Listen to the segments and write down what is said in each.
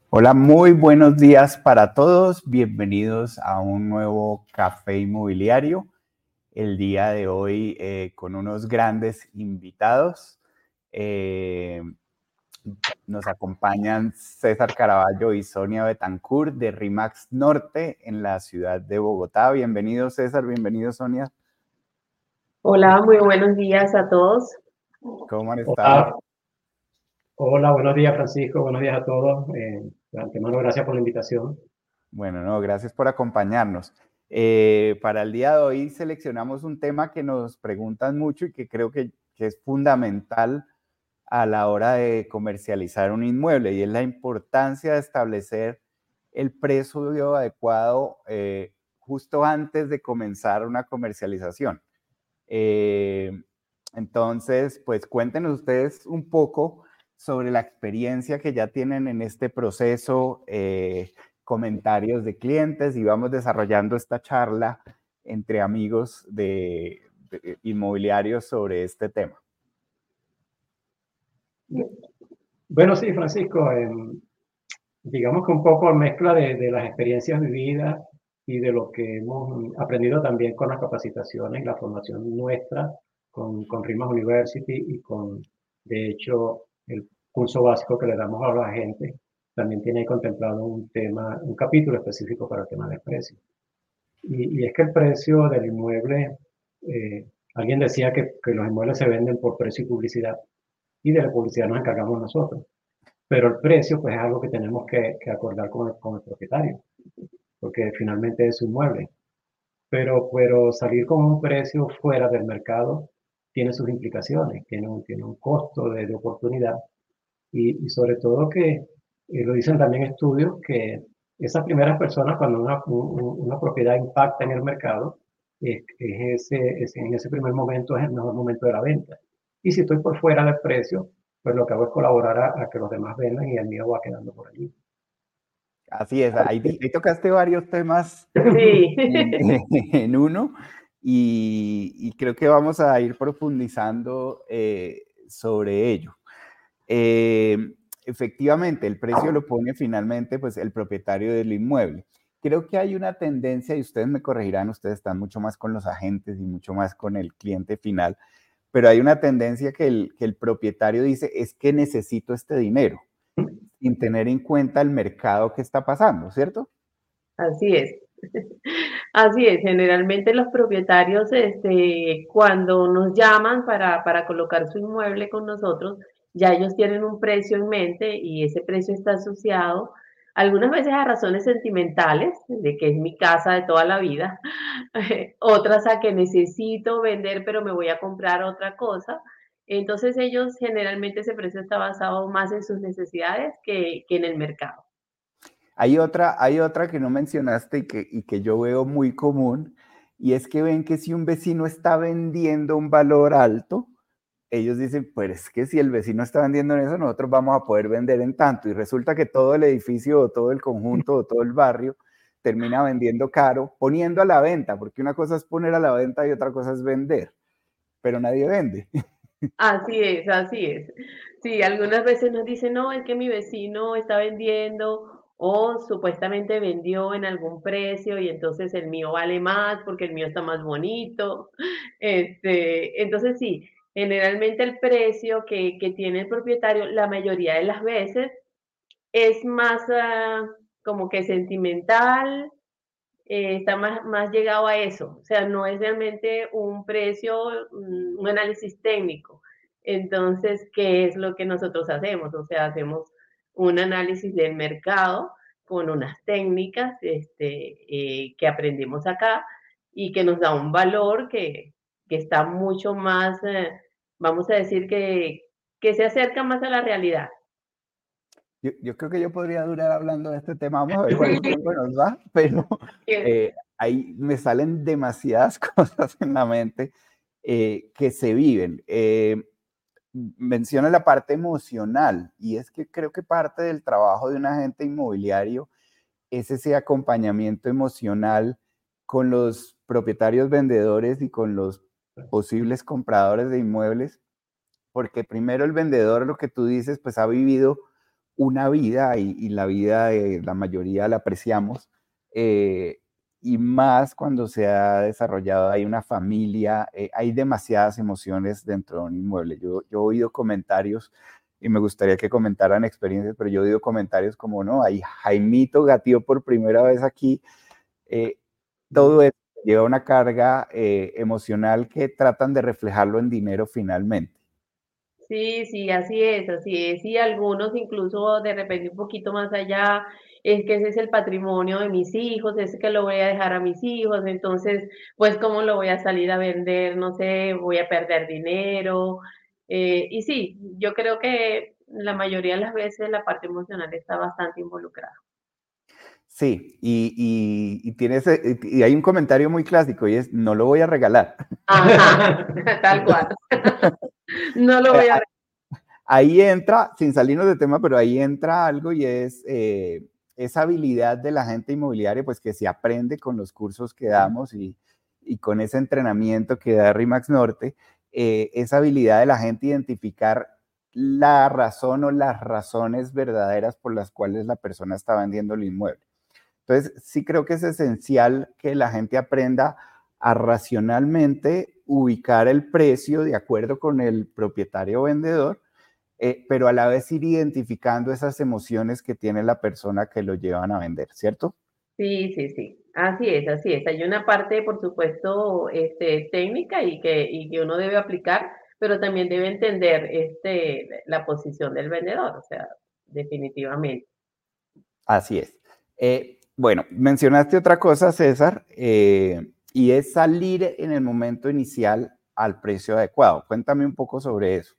Hola, muy buenos días para todos. Bienvenidos a un nuevo café inmobiliario. El día de hoy con unos grandes invitados. Eh, Nos acompañan César Caraballo y Sonia Betancourt de RIMAX Norte en la ciudad de Bogotá. Bienvenido César, bienvenido Sonia. Hola, muy buenos días a todos. ¿Cómo han estado? Hola, hola, buenos días Francisco, buenos días a todos. De antemano, gracias por la invitación. Bueno, no, gracias por acompañarnos. Para el día de hoy seleccionamos un tema que nos preguntan mucho y que creo que es fundamental a la hora de comercializar un inmueble, y es la importancia de establecer el precio adecuado justo antes de comenzar una comercialización. Eh, entonces, pues cuéntenos ustedes un poco sobre la experiencia que ya tienen en este proceso, comentarios de clientes, y vamos desarrollando esta charla entre amigos de inmobiliarios sobre este tema. Bueno, sí, Francisco, digamos que un poco mezcla de las experiencias vividas y de lo que hemos aprendido también con las capacitaciones y la formación nuestra con RIMAS University y de hecho, el curso básico que le damos a la gente también tiene contemplado un capítulo específico para el tema del precio. Y es que el precio del inmueble, eh, alguien decía que los inmuebles se venden por precio y publicidad, y de la publicidad nos encargamos nosotros. Pero el precio, pues es algo que tenemos que acordar con el propietario, porque finalmente es un inmueble. Pero salir con un precio fuera del mercado tiene sus implicaciones, tiene un costo de oportunidad y sobre todo que lo dicen también estudios que esas primeras personas cuando una propiedad impacta en el mercado, en ese primer momento es el mejor momento de la venta. Y si estoy por fuera del precio, pues lo que hago es colaborar a que los demás vendan y el mío va quedando por allí. Así es, ahí tocaste varios temas Sí, en uno, y creo que vamos a ir profundizando sobre ello. Efectivamente, el precio lo pone finalmente pues el propietario del inmueble. Creo que hay una tendencia, y ustedes me corregirán, ustedes están mucho más con los agentes y mucho más con el cliente final, pero hay una tendencia que el propietario dice: es que necesito este dinero, sin tener en cuenta el mercado que está pasando, ¿cierto? así es. Así es, generalmente los propietarios, cuando nos llaman para colocar su inmueble con nosotros, ya ellos tienen un precio en mente y ese precio está asociado algunas veces a razones sentimentales, de que es mi casa de toda la vida, otras a que necesito vender, pero me voy a comprar otra cosa. Entonces ellos generalmente ese precio está basado más en sus necesidades que en el mercado. Hay otra que no mencionaste y que yo veo muy común, y es que ven que si un vecino está vendiendo un valor alto, ellos dicen: pues es que si el vecino está vendiendo en eso, nosotros vamos a poder vender en tanto, y resulta que todo el edificio o todo el conjunto o todo el barrio termina vendiendo caro, poniendo a la venta, porque una cosa es poner a la venta y otra cosa es vender, pero nadie vende. Así es, así es. Sí, algunas veces nos dicen, no, es que mi vecino está vendiendo o supuestamente vendió en algún precio y entonces el mío vale más porque el mío está más bonito. Entonces sí, generalmente el precio que tiene el propietario la mayoría de las veces es más como que sentimental, está más llegado a eso, o sea, no es realmente un precio, un análisis técnico. Entonces, ¿qué es lo que nosotros hacemos? O sea, hacemos un análisis del mercado con unas técnicas que aprendimos acá y que nos da un valor que está mucho más, vamos a decir que se acerca más a la realidad. Yo creo que yo podría durar hablando de este tema, vamos a ver cuánto tiempo nos da, pero ahí me salen demasiadas cosas en la mente que se viven. Menciona la parte emocional, y es que creo que parte del trabajo de un agente inmobiliario es ese acompañamiento emocional con los propietarios vendedores y con los posibles compradores de inmuebles, porque primero el vendedor, lo que tú dices, pues ha vivido una vida y la vida de la mayoría la apreciamos, y más cuando se ha desarrollado, hay una familia, hay demasiadas emociones dentro de un inmueble. Yo he oído comentarios y me gustaría que comentaran experiencias, pero yo he oído comentarios como, no, ahí Jaimito gatió por primera vez aquí. Todo esto lleva una carga emocional que tratan de reflejarlo en dinero finalmente. Sí, sí, así es, así es. Y algunos incluso de repente un poquito más allá, es que ese es el patrimonio de mis hijos, ese que lo voy a dejar a mis hijos, entonces, pues, ¿cómo lo voy a salir a vender? No sé, voy a perder dinero. Y sí, yo creo que la mayoría de las veces la parte emocional está bastante involucrada. Sí, y hay un comentario muy clásico y es, no lo voy a regalar. Ajá, tal cual. No lo voy a... Ahí entra, sin salirnos de tema, pero ahí entra algo y es esa habilidad de la gente inmobiliaria, pues que se aprende con los cursos que damos y con ese entrenamiento que da RIMAX Norte, esa habilidad de la gente identificar la razón o las razones verdaderas por las cuales la persona está vendiendo el inmueble. Entonces, sí creo que es esencial que la gente aprenda a racionalmente ubicar el precio de acuerdo con el propietario o vendedor, pero a la vez ir identificando esas emociones que tiene la persona que lo llevan a vender, ¿cierto? Sí, sí, sí. Así es, así es. Hay una parte, por supuesto, técnica y que uno debe aplicar, pero también debe entender la posición del vendedor, o sea, definitivamente. Así es. Bueno, mencionaste otra cosa, César, y es salir en el momento inicial al precio adecuado. Cuéntame un poco sobre eso.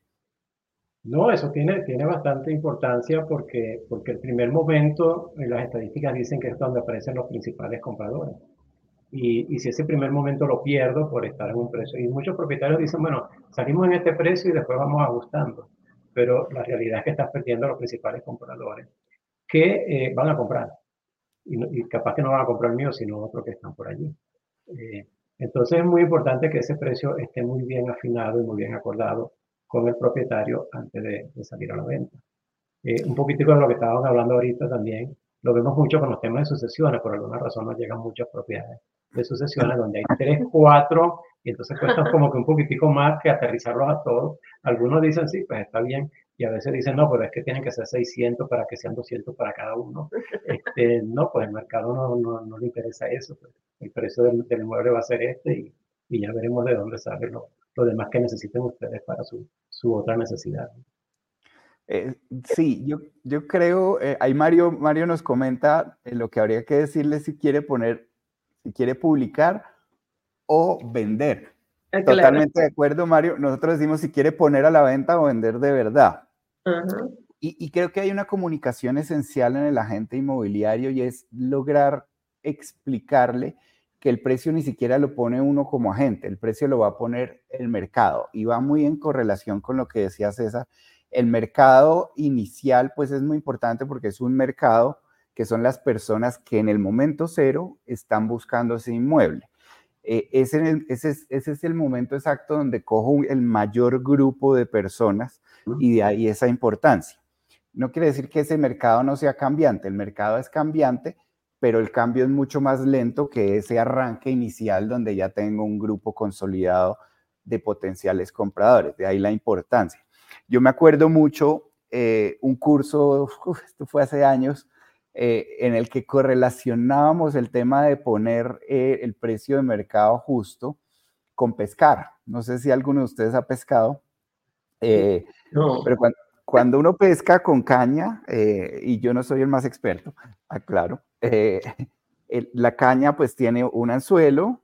No, eso tiene bastante importancia porque el primer momento, las estadísticas dicen que es donde aparecen los principales compradores. Y si ese primer momento lo pierdo por estar en un precio, y muchos propietarios dicen, bueno, salimos en este precio y después vamos ajustando, pero la realidad es que estás perdiendo a los principales compradores que van a comprar, y capaz que no van a comprar el mío, sino otros que están por allí. Eh, entonces es muy importante que ese precio esté muy bien afinado y muy bien acordado con el propietario antes de salir a la venta. Un poquitico de lo que estábamos hablando ahorita también, lo vemos mucho con los temas de sucesiones, por alguna razón nos llegan muchas propiedades de sucesiones donde hay 3, 4, y entonces cuesta como que un poquitico más que aterrizarlos a todos. Algunos dicen, sí, pues está bien, y a veces dicen, no, pero es que tienen que ser 600 para que sean 200 para cada uno. No, pues el mercado no le interesa eso, pues. El precio del inmueble va a ser y ya veremos de dónde sale lo demás que necesiten ustedes para su otra necesidad. Sí, yo creo, ahí Mario nos comenta lo que habría que decirle si quiere poner, si quiere publicar o vender. Ah, claro. Totalmente de acuerdo, Mario. Nosotros decimos si quiere poner a la venta o vender de verdad. Ajá. Y creo que hay una comunicación esencial en el agente inmobiliario y es lograr explicarle que el precio ni siquiera lo pone uno como agente, el precio lo va a poner el mercado y va muy en correlación con lo que decía César. El mercado inicial pues es muy importante porque es un mercado que son las personas que en el momento cero están buscando ese inmueble. Ese es el momento exacto donde cojo el mayor grupo de personas y de ahí esa importancia. No quiere decir que ese mercado no sea cambiante, el mercado es cambiante, pero el cambio es mucho más lento que ese arranque inicial donde ya tengo un grupo consolidado de potenciales compradores, de ahí la importancia. Yo me acuerdo mucho un curso, esto fue hace años, en el que correlacionábamos el tema de poner el precio de mercado justo con pescar. No sé si alguno de ustedes ha pescado, No. pero cuando uno pesca con caña, y yo no soy el más experto, aclaro, la caña pues tiene un anzuelo,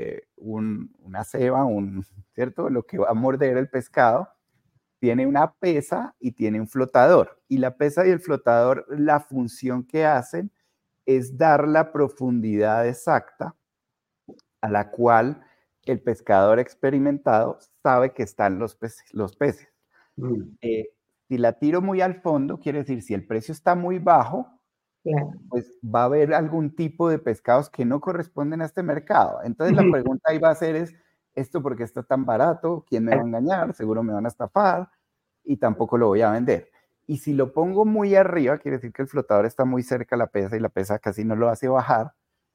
una ceba, ¿cierto? Lo que va a morder el pescado, tiene una pesa y tiene un flotador. Y la pesa y el flotador, la función que hacen es dar la profundidad exacta a la cual el pescador experimentado sabe que están los peces. Mm. Eh, si la tiro muy al fondo, quiere decir, si el precio está muy bajo, Claro. pues va a haber algún tipo de pescados que no corresponden a este mercado. Entonces la pregunta ahí va a ser es, ¿esto por qué está tan barato? ¿Quién me va a engañar? Seguro me van a estafar y tampoco lo voy a vender. y si lo pongo muy arriba, quiere decir que el flotador está muy cerca a la pesa y la pesa casi no lo hace bajar,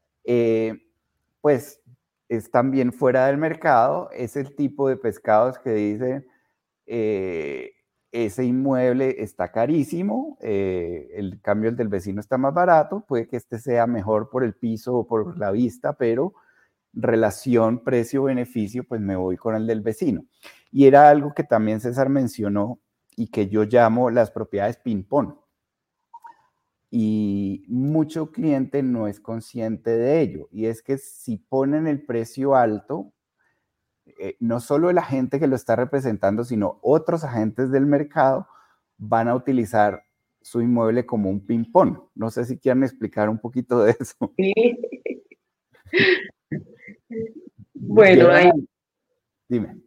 pues es también fuera del mercado, es el tipo de pescados que dicen, ese inmueble está carísimo, el cambio el del vecino está más barato, puede que este sea mejor por el piso o por la vista, pero relación precio-beneficio, pues me voy con el del vecino. Y era algo que también César mencionó y que yo llamo las propiedades ping-pong. Y mucho cliente no es consciente de ello. Y es que si ponen el precio alto, no solo el agente que lo está representando, sino otros agentes del mercado van a utilizar su inmueble como un ping-pong. No sé si quieren explicar un poquito de eso. Sí. Bueno, ahí. Dime.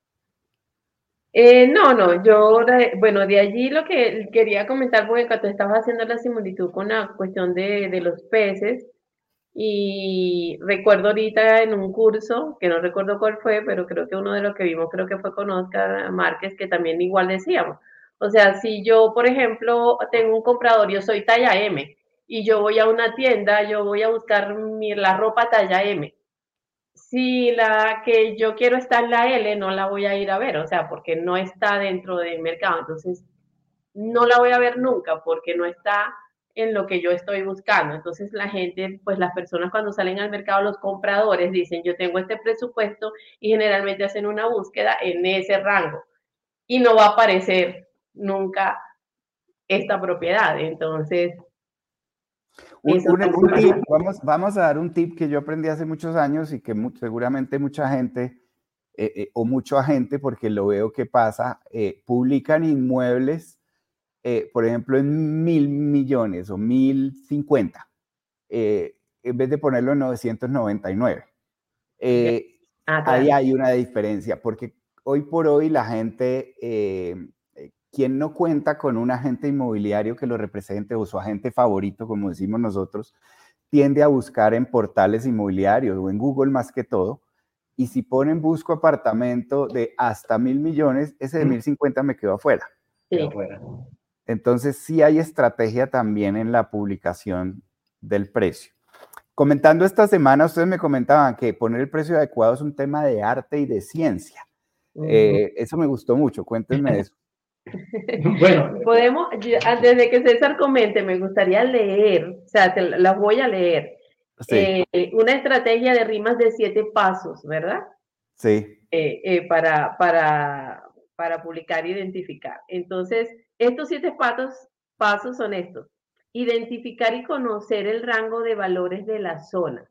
No, bueno, de allí lo que quería comentar, porque cuando estabas haciendo la similitud con la cuestión de los peces, y recuerdo ahorita en un curso, que no recuerdo cuál fue, pero creo que uno de los que vimos, creo que fue con Oscar Márquez, que también igual decíamos. O sea, si yo, por ejemplo, tengo un comprador, yo soy talla M, y yo voy a una tienda, yo voy a buscar la ropa talla M. Si la que yo quiero está en la L, no la voy a ir a ver, o sea, porque no está dentro del mercado. Entonces, no la voy a ver nunca porque no está en lo que yo estoy buscando. Entonces la gente, pues las personas cuando salen al mercado, los compradores dicen, yo tengo este presupuesto y generalmente hacen una búsqueda en ese rango y no va a aparecer nunca esta propiedad. Entonces, eso Un también tip, pasa. vamos a dar un tip que yo aprendí hace muchos años y que seguramente mucha gente o mucho agente, porque lo veo que pasa, publican inmuebles, por ejemplo, en 1.000 millones o 1.050, en vez de ponerlo en 999. Ya. Eh, Ahí Claro. hay una diferencia, porque hoy por hoy la gente, quien no cuenta con un agente inmobiliario que lo represente o su agente favorito, como decimos nosotros, tiende a buscar en portales inmobiliarios o en Google más que todo. Y si ponen busco apartamento de hasta 1.000 millones, ese de 1.050 me quedó afuera. Sí. Entonces sí hay estrategia también en la publicación del precio. Comentando esta semana, ustedes me comentaban que poner el precio adecuado es un tema de arte y de ciencia. Eso me gustó mucho, cuéntenme eso. Bueno, podemos, antes de que César comente, me gustaría leer, o sea, las voy a leer. Sí, Una estrategia de rimas de 7 pasos, ¿verdad? sí. Para publicar e identificar. Entonces, estos 7 pasos son estos. Identificar y conocer el rango de valores de la zona.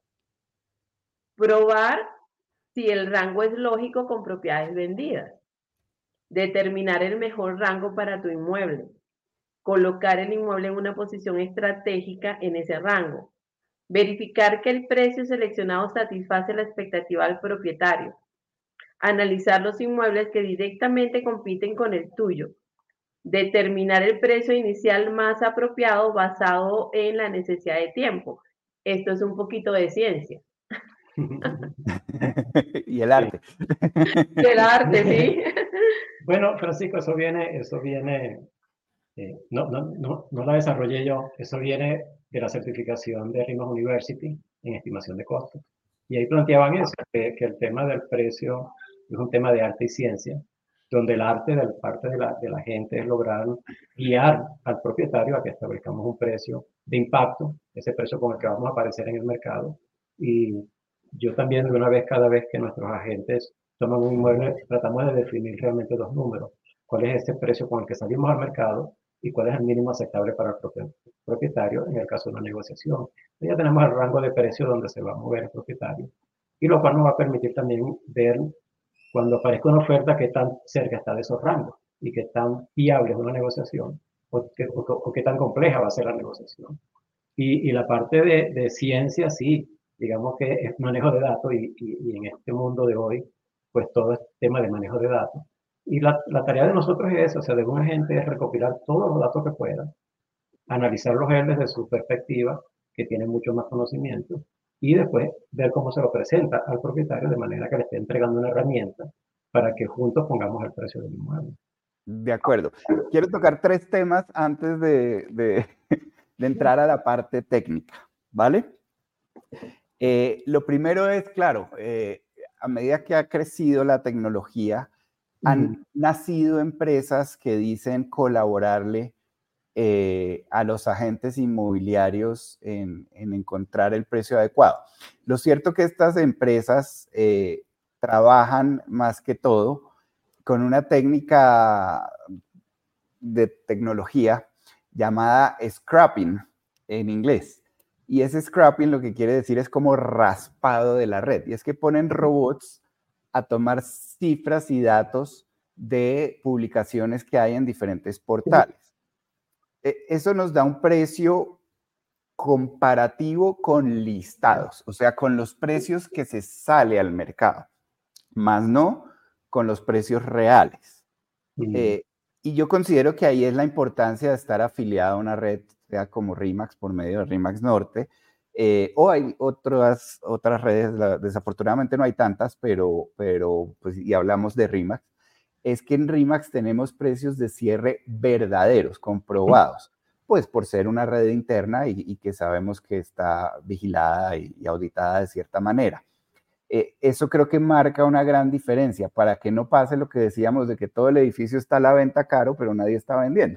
Probar si el rango es lógico con propiedades vendidas. Determinar el mejor rango para tu inmueble. Colocar el inmueble en una posición estratégica en ese rango. Verificar que el precio seleccionado satisface la expectativa del propietario. Analizar los inmuebles que directamente compiten con el tuyo. Determinar el precio inicial más apropiado basado en la necesidad de tiempo. Esto es un poquito de ciencia. Y el arte. Del arte, sí. Bueno, Francisco, no la desarrollé yo, eso viene de la certificación de RIMAS University en estimación de costos. Y ahí planteaban eso, que el tema del precio es un tema de arte y ciencia, donde el arte de parte de la gente es lograr guiar al propietario a que establezcamos un precio de impacto, ese precio con el que vamos a aparecer en el mercado. Y yo también, de una vez, cada vez que nuestros agentes toman un inmueble, tratamos de definir realmente dos números. ¿Cuál es ese precio con el que salimos al mercado y cuál es el mínimo aceptable para el propietario en el caso de una negociación? Ya tenemos el rango de precio donde se va a mover el propietario, y lo cual nos va a permitir también ver cuando aparezca una oferta qué tan cerca está de esos rangos y qué tan viable es una negociación o qué tan compleja va a ser la negociación. Y la parte de ciencia, sí, digamos que es manejo de datos y en este mundo de hoy, pues todo es tema de manejo de datos. Y la tarea de nosotros es eso, o sea, de un agente es recopilar todos los datos que pueda, analizarlos él desde su perspectiva, que tiene mucho más conocimiento, y después ver cómo se lo presenta al propietario de manera que le esté entregando una herramienta para que juntos pongamos el precio del inmueble. De acuerdo. Quiero tocar tres temas antes de entrar a la parte técnica, ¿vale? Lo primero es, claro, a medida que ha crecido la tecnología, han nacido empresas que dicen colaborarle a los agentes inmobiliarios en encontrar el precio adecuado. Lo cierto es que estas empresas trabajan más que todo con una técnica de tecnología llamada scrapping en inglés. Y ese scrapping lo que quiere decir es como raspado de la red. Y es que ponen robots a tomar cifras y datos de publicaciones que hay en diferentes portales. Eso nos da un precio comparativo con listados, o sea, con los precios que se sale al mercado, más no con los precios reales. Y yo considero que ahí es la importancia de estar afiliado a una red, sea como RE/MAX por medio de RE/MAX Norte, o hay otras redes, desafortunadamente no hay tantas, pero pues, y hablamos de RE/MAX, es que en RE/MAX tenemos precios de cierre verdaderos, comprobados, pues por ser una red interna y que sabemos que está vigilada y auditada de cierta manera. Eso creo que marca una gran diferencia para que no pase lo que decíamos de que todo el edificio está a la venta caro, pero nadie está vendiendo.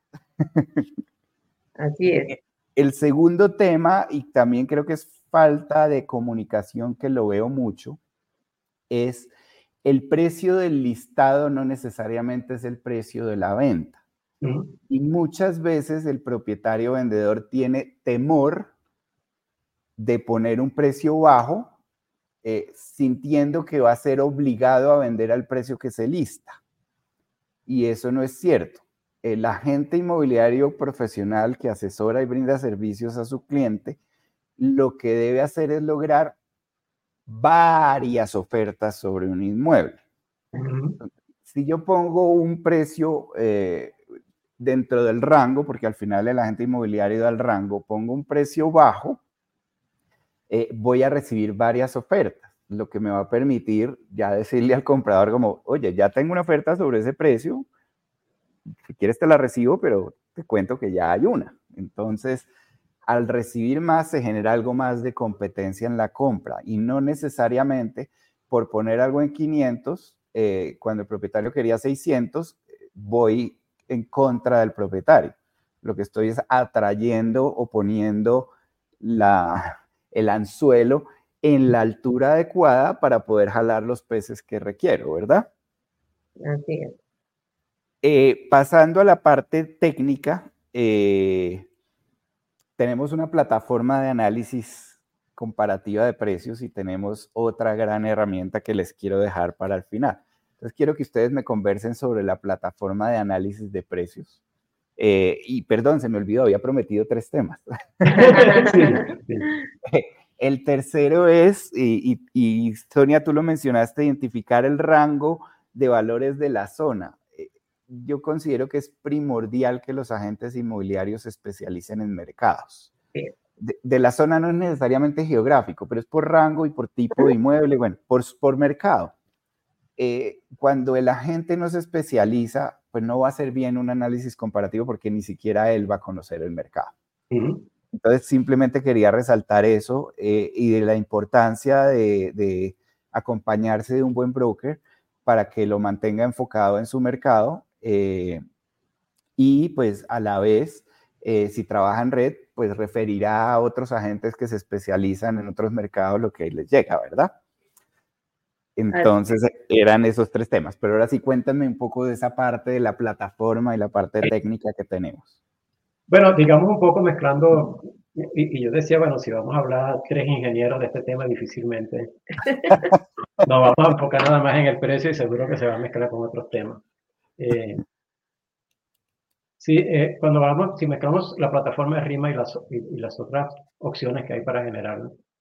Así es. El segundo tema, y también creo que es falta de comunicación, que lo veo mucho, es el precio del listado no necesariamente es el precio de la venta. Y muchas veces el propietario vendedor tiene temor de poner un precio bajo, sintiendo que va a ser obligado a vender al precio que se lista. Y eso no es cierto. El agente inmobiliario profesional que asesora y brinda servicios a su cliente, lo que debe hacer es lograr varias ofertas sobre un inmueble. Si yo pongo un precio dentro del rango, porque al final el agente inmobiliario da el rango, pongo un precio bajo, voy a recibir varias ofertas, lo que me va a permitir ya decirle al comprador como, oye, ya tengo una oferta sobre ese precio, si quieres te la recibo, pero te cuento que ya hay una. Entonces, al recibir más se genera algo más de competencia en la compra y no necesariamente por poner algo en 500, cuando el propietario quería 600, voy en contra del propietario. Lo que estoy es atrayendo o poniendo el anzuelo en la altura adecuada para poder jalar los peces que requiero, ¿verdad? Así es. Pasando a la parte técnica, tenemos una plataforma de análisis comparativa de precios y tenemos otra gran herramienta que les quiero dejar para el final. Entonces quiero que ustedes me conversen sobre la plataforma de análisis de precios. Y perdón, se me olvidó, había prometido 3 temas. El tercero es, y Sonia, tú lo mencionaste, identificar el rango de valores de la zona. Yo considero que es primordial que los agentes inmobiliarios se especialicen en mercados. Sí. De la zona no es necesariamente geográfico, pero es por rango y por tipo de inmueble, bueno, por mercado. Cuando el agente no se especializa, pues no va a hacer bien un análisis comparativo porque ni siquiera él va a conocer el mercado. Entonces, simplemente quería resaltar eso y de la importancia de acompañarse de un buen broker para que lo mantenga enfocado en su mercado y pues a la vez, si trabaja en red, pues referirá a otros agentes que se especializan en otros mercados lo que les llega, ¿verdad? Entonces eran esos 3 temas, pero ahora sí cuéntame un poco de esa parte de la plataforma y la parte técnica que tenemos. Bueno, digamos un poco mezclando, y yo decía, bueno, si vamos a hablar 3 ingenieros de este tema, difícilmente nos vamos a enfocar nada más en el precio y seguro que se va a mezclar con otros temas. Sí, si mezclamos la plataforma de RIMA y las otras opciones que hay para generar,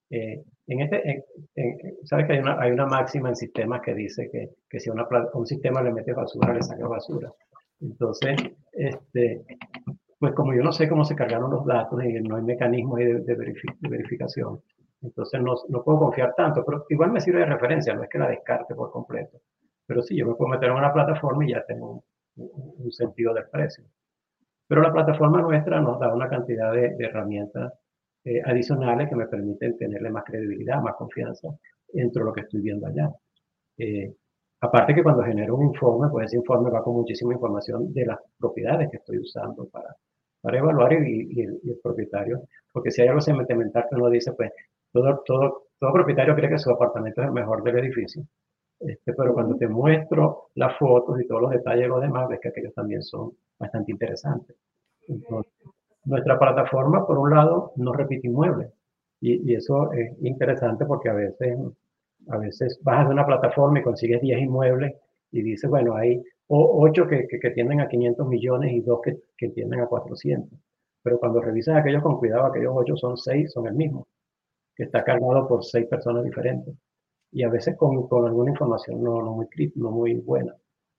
sabes que hay una máxima en sistemas que dice que si a un sistema le metes basura, le sacas basura. Entonces, pues como yo no sé cómo se cargaron los datos y no hay mecanismo de verificación, entonces no puedo confiar tanto, pero igual me sirve de referencia, no es que la descarte por completo. Pero sí, yo me puedo meter en una plataforma y ya tengo un sentido del precio. Pero la plataforma nuestra nos da una cantidad de herramientas adicionales que me permiten tenerle más credibilidad, más confianza dentro de lo que estoy viendo allá. Aparte que cuando genero un informe, pues ese informe va con muchísima información de las propiedades que estoy usando para evaluar y el propietario, porque si hay algo sentimental que uno dice, pues todo propietario cree que su apartamento es el mejor del edificio, pero cuando te muestro las fotos y todos los detalles de los demás, ves que aquellos también son bastante interesantes. Entonces, nuestra plataforma, por un lado, no repite inmuebles. Y eso es interesante porque a veces bajas de una plataforma y consigues 10 inmuebles y dices, bueno, hay 8 que tienden a 500 millones y 2 que tienden a 400. Pero cuando revisas aquellos con cuidado, aquellos 8 son 6, son el mismo, que está cargado por 6 personas diferentes. Y a veces con alguna información no muy buena.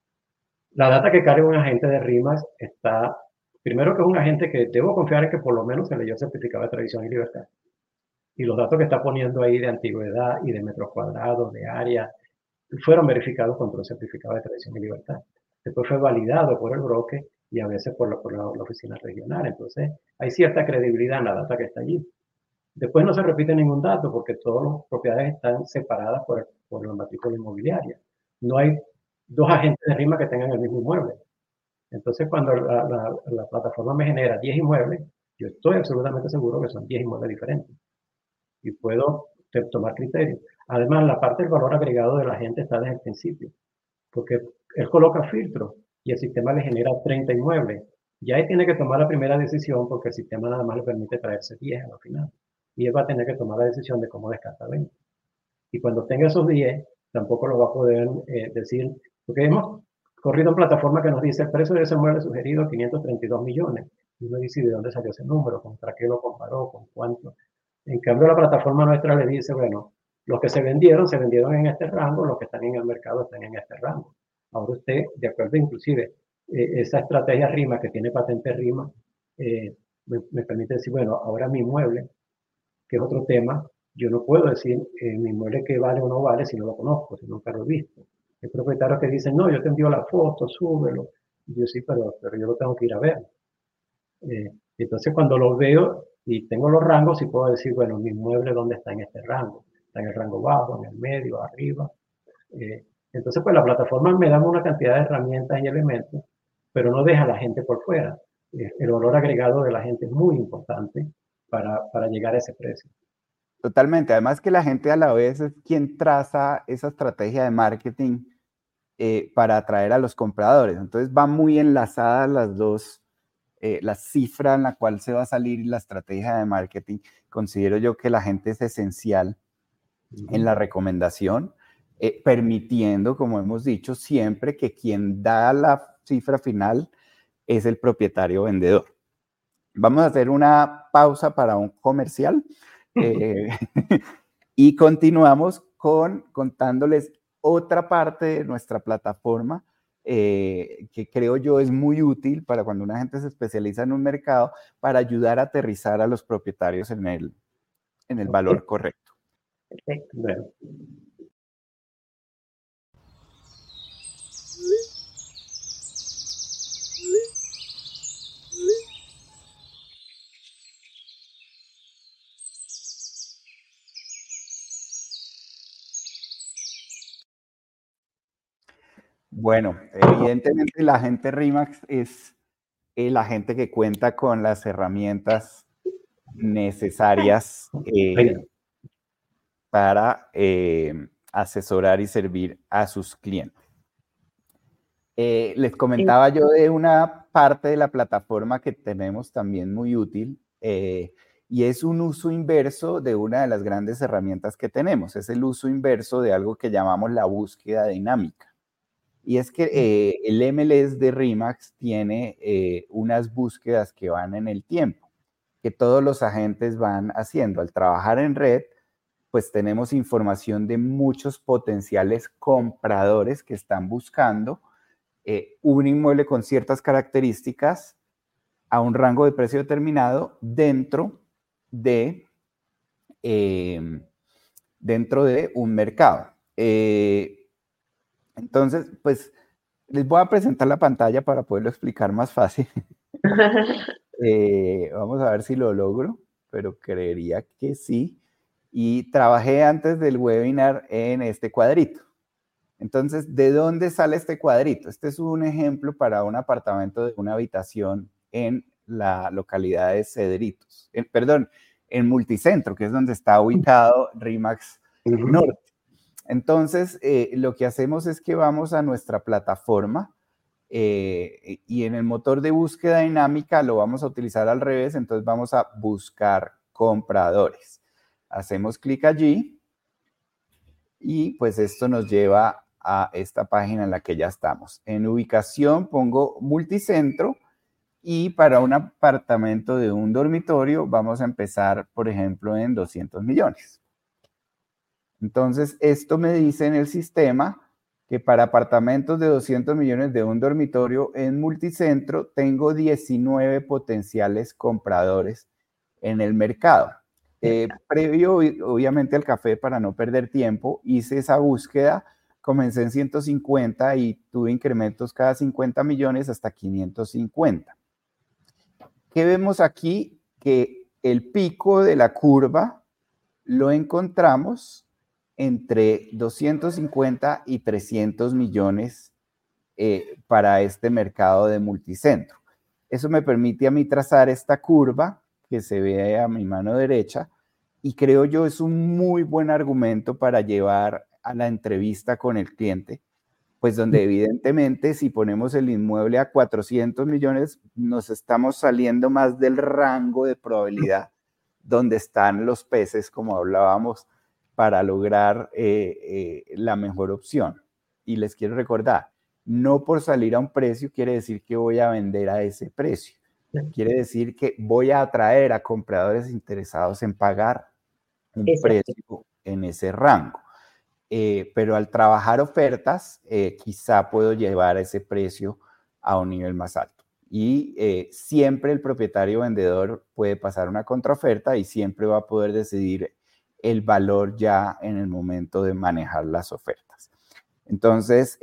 La data que carga un agente de RIMAX está, primero que es un agente que debo confiar en que por lo menos se leyó el certificado de tradición y libertad. Y los datos que está poniendo ahí de antigüedad y de metros cuadrados, de área, fueron verificados contra un certificado de tradición y libertad. Después fue validado por el broker y a veces por la oficina regional. Entonces, hay cierta credibilidad en la data que está allí. Después no se repite ningún dato porque todas las propiedades están separadas por la matrícula inmobiliaria. No hay dos agentes de RIMA que tengan el mismo inmueble. Entonces, cuando la plataforma me genera 10 inmuebles, yo estoy absolutamente seguro que son 10 inmuebles diferentes y puedo tomar criterios. Además, la parte del valor agregado de la gente está desde el principio, porque él coloca filtros y el sistema le genera 30 inmuebles. Ya él tiene que tomar la primera decisión porque el sistema nada más le permite traerse 10 al final. Y él va a tener que tomar la decisión de cómo descarta 20. Y cuando tenga esos 10, tampoco lo va a poder decir, porque hemos corrido en plataforma que nos dice el precio de ese mueble sugerido 532 millones. Y uno dice, ¿de dónde salió ese número? ¿Contra qué lo comparó? ¿Con cuánto? En cambio, la plataforma nuestra le dice, bueno, los que se vendieron en este rango, los que están en el mercado están en este rango. Ahora usted, de acuerdo inclusive, esa estrategia RIMA que tiene patente RIMA, me permite decir, bueno, ahora mi mueble, que es otro tema, yo no puedo decir mi inmueble que vale o no vale si no lo conozco, si nunca lo he visto. Hay propietarios que dicen, no, yo te envío la foto, súbelo. Y yo sí, pero yo lo tengo que ir a ver. Entonces cuando lo veo y tengo los rangos, sí puedo decir, bueno, mi inmueble dónde está en este rango. Está en el rango bajo, en el medio, arriba. Entonces pues la plataforma me da una cantidad de herramientas y elementos, pero no deja a la gente por fuera. El valor agregado de la gente es muy importante para llegar a ese precio. Totalmente. Además que la gente a la vez es quien traza esa estrategia de marketing para atraer a los compradores. Entonces van muy enlazadas las dos, la cifra en la cual se va a salir la estrategia de marketing. Considero yo que la gente es esencial en la recomendación, permitiendo, como hemos dicho, siempre que quien da la cifra final es el propietario vendedor. Vamos a hacer una pausa para un comercial y continuamos contándoles otra parte de nuestra plataforma que creo yo es muy útil para cuando una gente se especializa en un mercado para ayudar a aterrizar a los propietarios en el valor correcto. Perfecto. Bueno. Bueno, evidentemente la gente RIMAX es la gente que cuenta con las herramientas necesarias para asesorar y servir a sus clientes. Les comentaba yo de una parte de la plataforma que tenemos también muy útil y es un uso inverso de una de las grandes herramientas que tenemos. Es el uso inverso de algo que llamamos la búsqueda dinámica. Y es que el MLS de RIMAX tiene unas búsquedas que van en el tiempo, que todos los agentes van haciendo. Al trabajar en red, pues tenemos información de muchos potenciales compradores que están buscando un inmueble con ciertas características a un rango de precio determinado dentro de un mercado. Entonces, pues Les voy a presentar la pantalla para poderlo explicar más fácil. Vamos a ver si lo logro, pero creería que sí. Y trabajé antes del webinar en este cuadrito. Entonces, ¿de dónde sale este cuadrito? Este es un ejemplo para un apartamento de una habitación en la localidad de Cedritos. Perdón, en Multicentro, que es donde está ubicado RIMAX Norte. Entonces, lo que hacemos es que vamos a nuestra plataforma y en el motor de búsqueda dinámica lo vamos a utilizar al revés, entonces vamos a buscar compradores. Hacemos clic allí y pues esto nos lleva a esta página en la que ya estamos. En ubicación pongo Multicentro y para un apartamento de un dormitorio vamos a empezar, por ejemplo, en 200 millones. Entonces, esto me dice en el sistema que para apartamentos de 200 millones de un dormitorio en Multicentro tengo 19 potenciales compradores en el mercado. Previo, obviamente, al café, para no perder tiempo, hice esa búsqueda, comencé en 150 y tuve incrementos cada 50 millones hasta 550. ¿Qué vemos aquí? Que el pico de la curva lo encontramos entre 250 y 300 millones para este mercado de Multicentro. Eso me permite a mí trazar esta curva que se ve a mi mano derecha y creo yo es un muy buen argumento para llevar a la entrevista con el cliente, pues donde evidentemente si ponemos el inmueble a 400 millones nos estamos saliendo más del rango de probabilidad donde están los peces, como hablábamos, para lograr la mejor opción. Y les quiero recordar, no por salir a un precio quiere decir que voy a vender a ese precio. Quiere decir que voy a atraer a compradores interesados en pagar un precio en ese rango. Pero al trabajar ofertas, quizá puedo llevar ese precio a un nivel más alto. Y siempre el propietario vendedor puede pasar una contraoferta y siempre va a poder decidir el valor ya en el momento de manejar las ofertas. Entonces,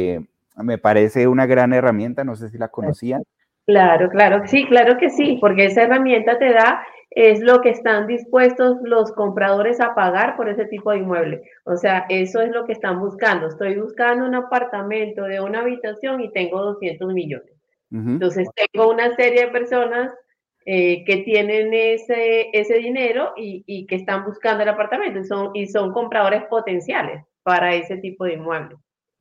me parece una gran herramienta, no sé si la conocían. Claro, claro, sí, claro que sí, porque esa herramienta te da, es lo que están dispuestos los compradores a pagar por ese tipo de inmueble. O sea, eso es lo que están buscando. Estoy buscando un apartamento de una habitación y tengo 200 millones. Entonces, tengo una serie de personas que tienen ese dinero y que están buscando el apartamento y son compradores potenciales para ese tipo de inmueble.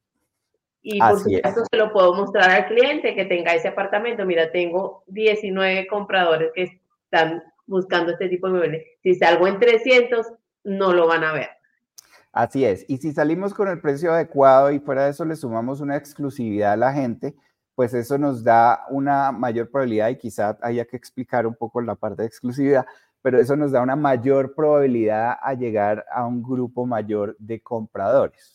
Y por supuesto se lo puedo mostrar al cliente que tenga ese apartamento. Mira, tengo 19 compradores que están buscando este tipo de inmueble. Si salgo en 300, no lo van a ver. Así es. Y si salimos con el precio adecuado y fuera de eso le sumamos una exclusividad a la gente, pues eso nos da una mayor probabilidad y quizá haya que explicar un poco la parte de exclusividad, pero eso nos da una mayor probabilidad a llegar a un grupo mayor de compradores.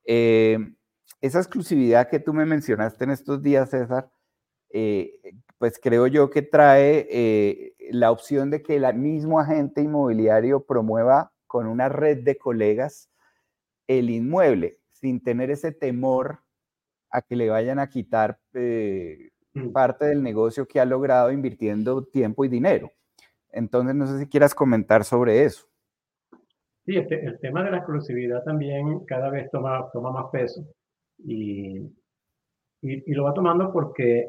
Esa exclusividad que tú me mencionaste en estos días, César, pues creo yo que trae la opción de que el mismo agente inmobiliario promueva con una red de colegas el inmueble, sin tener ese temor a que le vayan a quitar parte del negocio que ha logrado invirtiendo tiempo y dinero. Entonces, no sé si quieras comentar sobre eso. Sí, el tema de la exclusividad también cada vez toma más peso y lo va tomando porque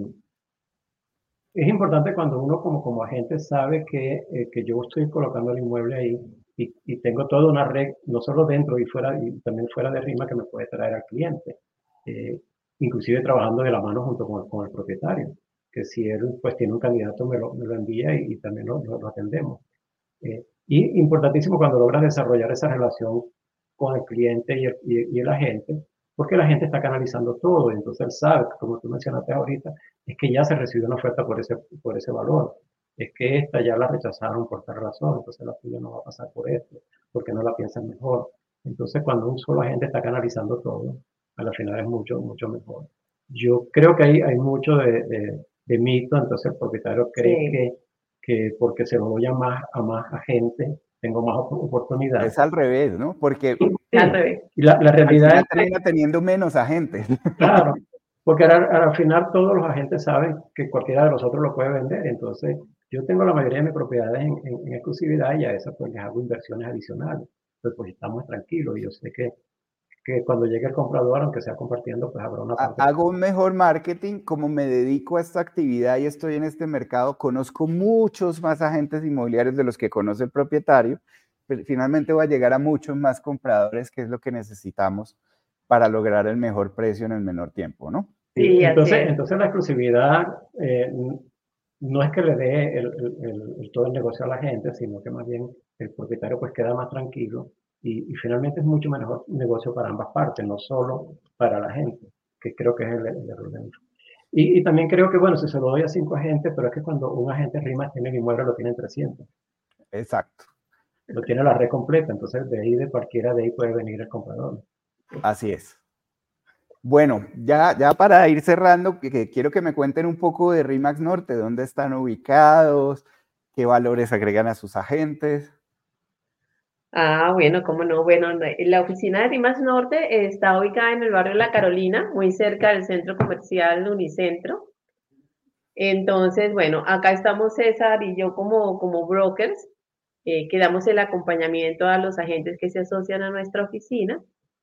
es importante cuando uno como agente sabe que yo estoy colocando el inmueble ahí y tengo toda una red, no solo dentro y fuera, y también fuera de RIMA que me puede traer al cliente. Inclusive trabajando de la mano junto con el propietario, que si él pues tiene un candidato me lo envía y también lo atendemos. Y importantísimo cuando logras desarrollar esa relación con el cliente y el agente, porque la gente está canalizando todo, y entonces él sabe, como tú mencionaste ahorita, es que ya se recibió una oferta por ese valor, es que esta ya la rechazaron por tal razón, entonces la tuya no va a pasar por esto, porque no la piensan mejor. Entonces cuando un solo agente está canalizando todo, a la final es mucho, mucho mejor. Yo creo que hay mucho de mito, entonces el propietario cree que porque se lo doy a más gente, tengo más oportunidades. Es al revés, ¿no? Porque al revés. Y la realidad termina teniendo menos agentes. Claro, porque al final todos los agentes saben que cualquiera de nosotros lo puede vender. Entonces, yo tengo la mayoría de mis propiedades en exclusividad y a esas pues les hago inversiones adicionales. Pues estamos tranquilos y yo sé que cuando llegue el comprador, aunque sea compartiendo, pues habrá una parte. Hago un mejor marketing, como me dedico a esta actividad y estoy en este mercado, conozco muchos más agentes inmobiliarios de los que conoce el propietario, pero finalmente voy a llegar a muchos más compradores, que es lo que necesitamos para lograr el mejor precio en el menor tiempo, ¿no? Sí, entonces la exclusividad no es que le dé todo el negocio a la gente, sino que más bien el propietario pues queda más tranquilo y finalmente es mucho mejor negocio para ambas partes, no solo para la gente, que creo que es el error de muchos. Y también creo que, bueno, si se lo doy a 5 agentes, pero es que cuando un agente RIMAX tiene el inmueble, lo tienen 300. Exacto. Lo tiene la red completa, entonces de cualquiera de ahí puede venir el comprador. Así es. Bueno, ya para ir cerrando, que quiero que me cuenten un poco de RIMAX Norte, dónde están ubicados, qué valores agregan a sus agentes. Bueno, cómo no. Bueno, la oficina de RIMAX Norte está ubicada en el barrio La Carolina, muy cerca del centro comercial Unicentro. Entonces, bueno, acá estamos César y yo como brokers, que damos el acompañamiento a los agentes que se asocian a nuestra oficina.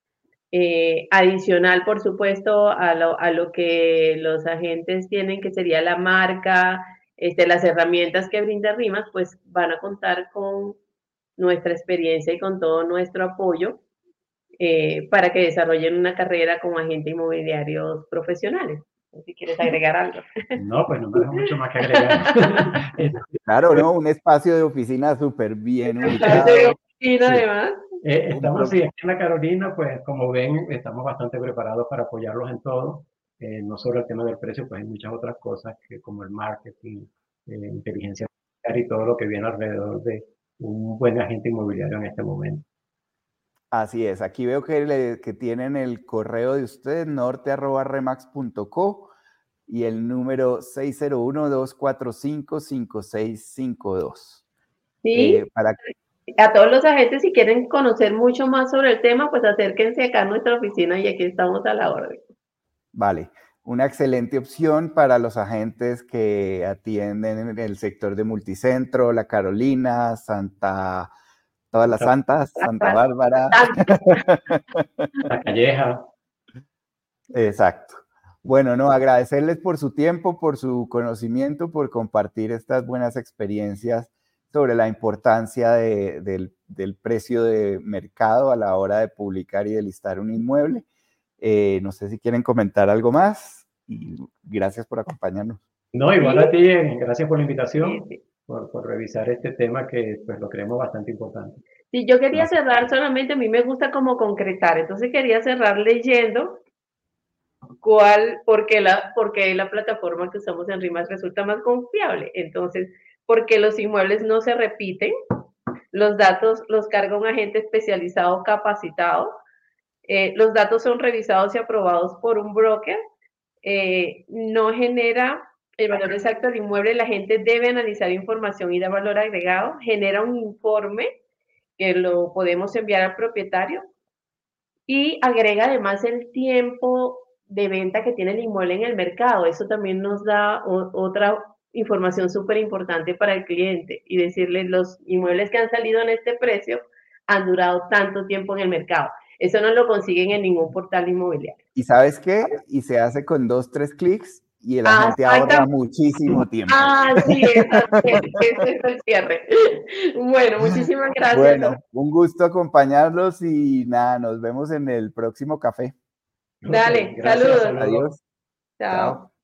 Adicional, por supuesto, a lo que los agentes tienen, que sería la marca, las herramientas que brinda RIMAX, pues van a contar con nuestra experiencia y con todo nuestro apoyo para que desarrollen una carrera como agentes inmobiliarios profesionales. Si quieres agregar algo. No, pues no me dejo mucho más que agregar. Claro, ¿no? Un espacio de oficina súper bien ubicado. De oficina, además. Estamos aquí en la Carolina, pues como ven, estamos bastante preparados para apoyarlos en todo. No solo el tema del precio, pues hay muchas otras cosas que como el marketing, inteligencia y todo lo que viene alrededor de un buen agente inmobiliario en este momento. Así es, aquí veo que tienen el correo de ustedes, norte@remax.co y el número 601-245-5652. Sí, Para a todos los agentes, si quieren conocer mucho más sobre el tema, pues acérquense acá a nuestra oficina y aquí estamos a la orden. Vale, una excelente opción para los agentes que atienden en el sector de Multicentro, La Carolina, todas las Santas, Santa Bárbara. La Calleja. Exacto. Bueno, no, agradecerles por su tiempo, por su conocimiento, por compartir estas buenas experiencias sobre la importancia del precio de mercado a la hora de publicar y de listar un inmueble. No sé si quieren comentar algo más y gracias por acompañarnos. No, igual a ti, gracias por la invitación, Sí. por revisar este tema que pues lo creemos bastante importante. Sí, yo quería cerrar solamente, a mí me gusta como concretar, entonces quería cerrar leyendo por qué la plataforma que usamos en RIMAX resulta más confiable. Entonces, porque los inmuebles no se repiten, los datos los carga un agente especializado capacitado, los datos son revisados y aprobados por un broker, no genera el valor exacto del inmueble, la gente debe analizar información y dar valor agregado, genera un informe que lo podemos enviar al propietario y agrega además el tiempo de venta que tiene el inmueble en el mercado. Eso también nos da otra información súper importante para el cliente y decirle los inmuebles que han salido en este precio han durado tanto tiempo en el mercado. Eso no lo consiguen en ningún portal inmobiliario. ¿Y sabes qué? Y se hace con 2-3 clics y la gente ahorra muchísimo tiempo. Sí, ese es el cierre. Bueno, muchísimas gracias. Bueno, un gusto acompañarlos y nada, nos vemos en el próximo café. Dale, Gracias, saludos. Adiós. Chao.